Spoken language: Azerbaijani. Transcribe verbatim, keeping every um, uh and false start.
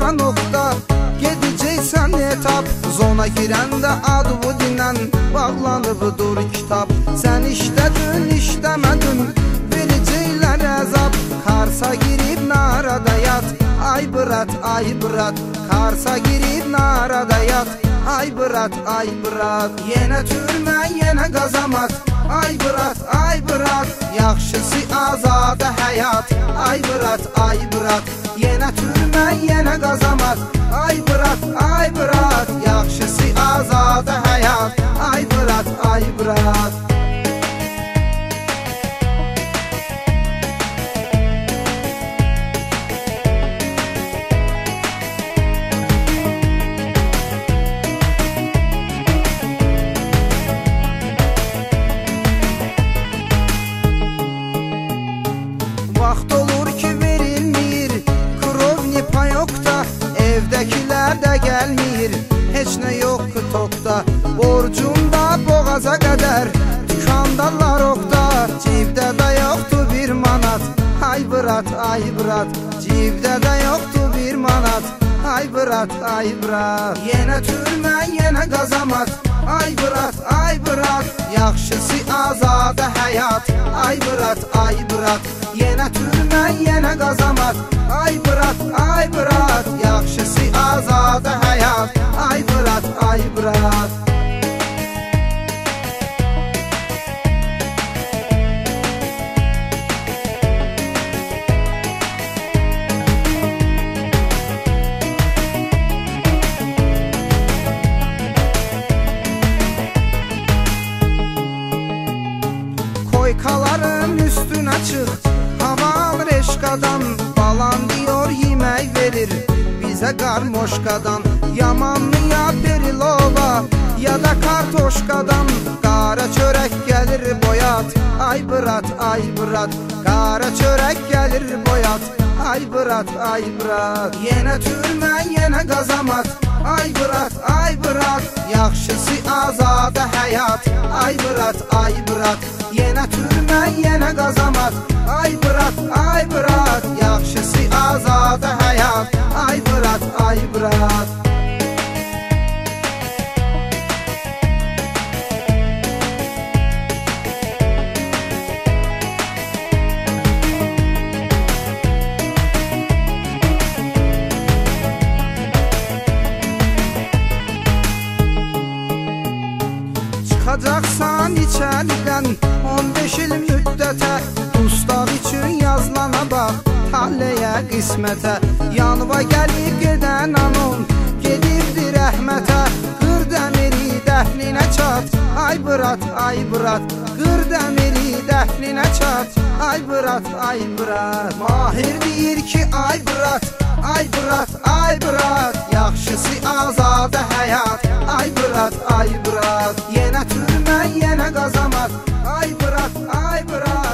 ana nokta, gedəcəksən etap. Zona girəndə adı bu dinən bağlanıbdır kitab. Sən işlədin, işləmədin, verəcəklər əzab. Karsa girib narada yat, ay bırat, ay bırat. Karsa girib narada yat, ay bırat, ay bırat. Yenə türmə, yenə qazamat, ay bırat, ay bırat. Yaxşısı azadə həyat, ay bırat, ay bırat. Yenə türmə, yenə qazamat, ay bırat, ay bırat. Yaxşısı azadə həyat, ay bırat, ay bırat. Vaxt olur ki verilmir, krovni payokda, evdəkilər də gəlmir, heç nə yox ki tokda. Borcumda boğaza qədər, dükandalar oqda, cibdə də yoxdur bir manat, ay bırat, ay bırat. Cibdə də yoxdur bir manat, ay bırat, ay bırat. Yenə türmə, yenə qazamat, ay bırat, ay bırat. Yaxşısı azadə həyat, ay bırat, ay bırat. Yenə türmə, yenə qazamat, ay bırat, ay bırat. Yaxşısı azadə həyat, ay bırat, ay bırat. Koykaların üstünə çıx, hava alır eşqadan. Balan diyor yemək verir bizə qarmoşqadan. Yamanlı ya perilova, ya da kartoşqadan. Qara çörək gəlir boyat, ay bırat, ay bırat. Qara çörək gəlir boyat, ay bırat, ay bırat. Yenə türmə, yenə qazamat, ay bırat, ay bırat. Yaxşısı azadə həyat, ay bırat, ay bırat. Yenə türmə, yenə qazamat, ay bırat, ay bırat. Yaxşısı azadə həyat, ay bırat, ay bırat. Çıxacaqsan içəridən on beş il müddətə. Dustaq üçün yazılana bax, talləyə, qismətə. Yanıva gəlib gedən anon, gedibdir rəhmətə. Qır dəmiri dəfninə çat, ay bırat, ay bırat. Qır dəmiri dəfninə çat, ay bırat, ay bırat. Mahir deyir ki ay bırat, ay bırat, ay bırat. Yaxşısı azadə həyat, ay bırat, ay bırat. Yenə türmə, yenə qazamat, ay bırat, ay bırat.